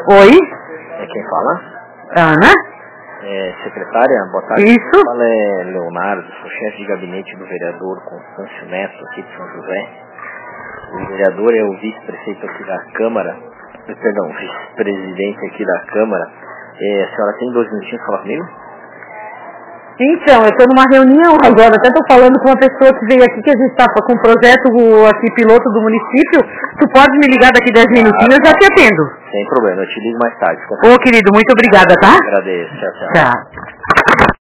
Oi? É quem fala? Ana? Secretária, boa tarde. Isso. Fala é Leonardo, sou chefe de gabinete do vereador Constâncio Neto, aqui de São José. O vereador é o vice-prefeito aqui da Câmara, vice-presidente aqui da Câmara. A senhora tem 2 minutinhos para falar comigo? Então, eu estou numa reunião agora, até estou falando com uma pessoa que veio aqui, que a gente está com um projeto aqui, piloto do município. Tu pode me ligar daqui 10 minutinhos, eu já te atendo. Sem problema, eu te ligo mais tarde. Ô, querido, muito obrigada, tá? Agradeço, tchau, tchau. Tchau.